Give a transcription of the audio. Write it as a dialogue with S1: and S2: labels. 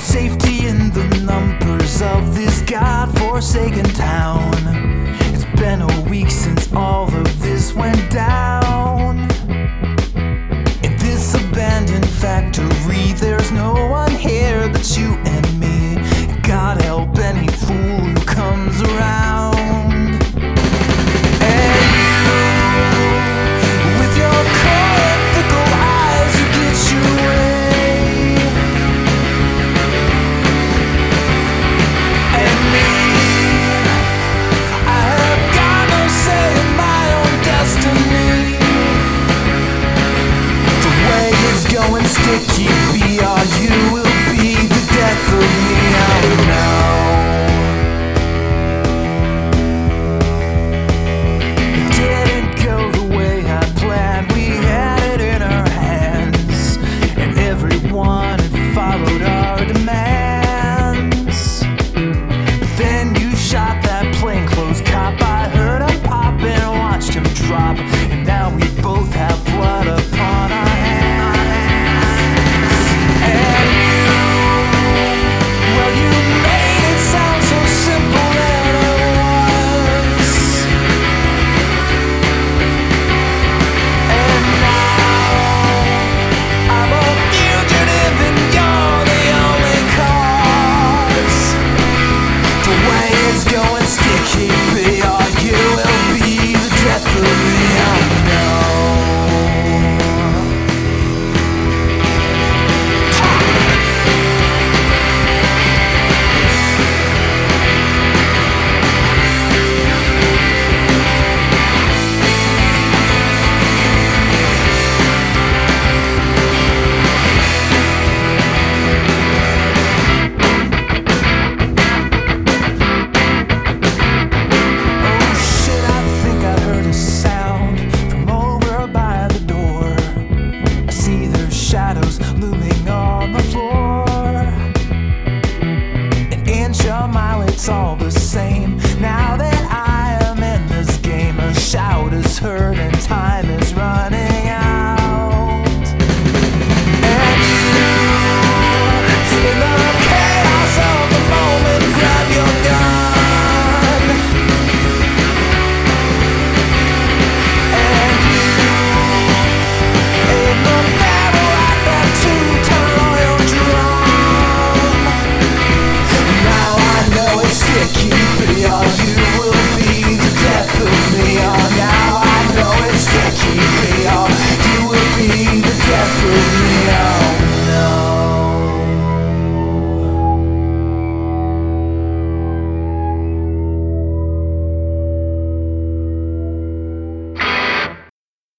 S1: safety in the numbers of this God-forsaken town. It's been a week since all of this went down. In this abandoned factory, there's no one here but you and me. God help any fool who comes around. And you, with your cold, fickle eyes, you get your way. And me, I have got no say in my own destiny. The way it's going sticky, BRU will be the death of me. I don't know. It didn't go the way I planned. We had it in our hands, and everyone had followed our demands. But then you shot that plainclothes cop. I heard him pop and watched him drop, and now we both have blood upon our hands. And well, you made it sound so simple and it was. And now I'm a fugitive and you're the only cause. The way it's going sticky, BRU will be the death of me. I know. Shadows looming on the floor. An inch a mile, it's all the same. Now that I am in this game, a shout is heard and time is running out. And you, in the chaos of the moment, grab your gun. And you, in the BRU will be the death of me. Oh, now I know it's sticky, BRU.